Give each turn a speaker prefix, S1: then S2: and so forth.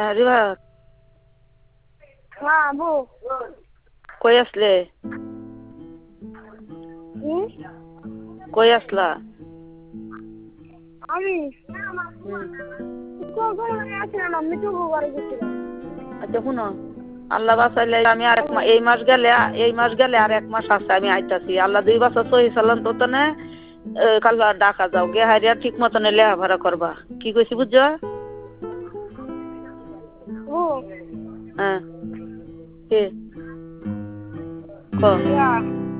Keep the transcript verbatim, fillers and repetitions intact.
S1: রিবা
S2: হ্যাঁ বউ
S1: কই আসলে কই আসলা
S2: আমি
S1: আচ্ছা শুনো আল্লাহ বাঁচাইলে আমি আর এই মাস গেলে এই মাস গেলে আর এক মাস আছে আমি আইতাছি আল্লাহ দুই বছর সহি সালাম তো তনে কাল ডাকা যাও গে হারিয়া ঠিক মতন লেখাপড়া করবা কি কইছি বুঝছো হ্যাঁ কে ক